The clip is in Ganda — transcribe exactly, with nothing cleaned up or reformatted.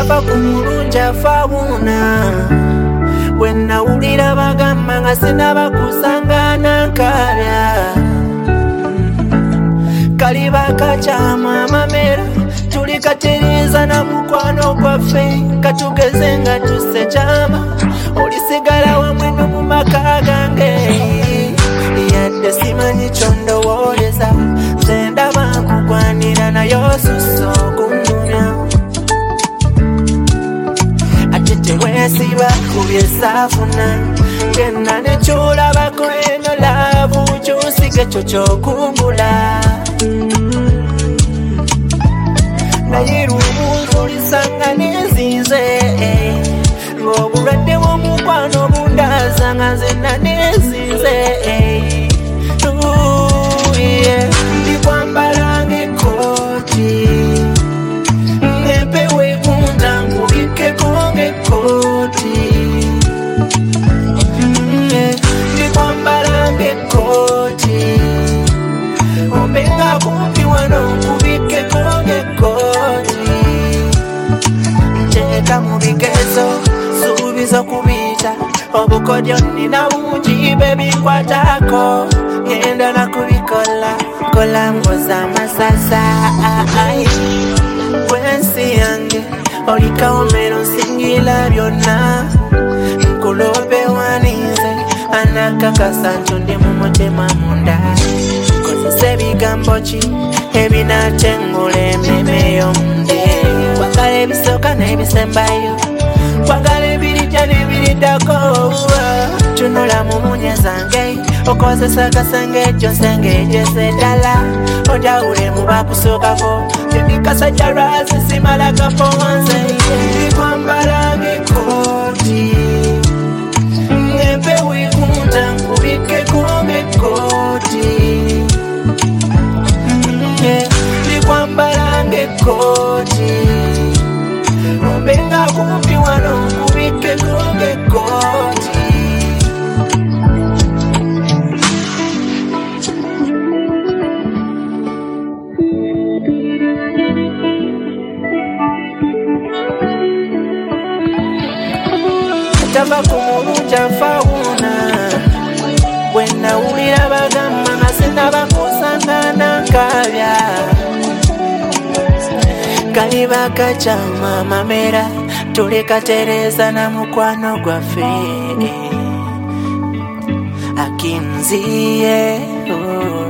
tava kumulunja fauna wena ulira bagamba nga sinaba kusangana nkabya kaliba kachama mamera tulikatereza na mukwano gwaffe katugeze nga tusejama olisigala wamweno mu maka gange yadde simanyi kyondowoleza nze ndaba nkugwanira nayo suso okunnumya ate tewesiba kubyesafuna ngena nekyolabako eno laavu kyosige kyo kyokumbula naye lubuuzo lisanga nezinze ng'obulwadde bw'omukwano bundaza nga nzenna nezinze ndikwambala ng'ekkooti empewo ekunta nkubikkeko ng'ekkooti ndikwambala ng'ekkooti ombenga kumpi wano nkubikkeko ng'ekkooti nteeka mu bigezo suubiza okubiyita obukodyo nina bungi bebikwatako ngenda nakubikola kola mwoza amasasa bwensi yange olikawomero nsingira byonna nkulobe waninze anakakasa ntundi mu mutima munda kozesa ebigambo ki ebinatengula emmeeme y'omunde kwagala ebisooka n'ebisembayo kwagala ebirijja n'ebiriddako tunula mu munye zange okozesa kasenge ejjo nsenge ejese ddala ojawule mu bakusookako tendikasajja lwasi simalagako wanze ndikwambala ng'ekkooti empewo ekunta nkubikkeko ng'ekkooti ndikwambala ng'ekkooti ombenga kumpi wano nkubikkeko ng'ekkooti tava kumulunja fauna wena ulira bagamba nga sinaba kusangana nkabya kaliba kachama mamera tulikatereza na mukwano gwaffe akinziye oh.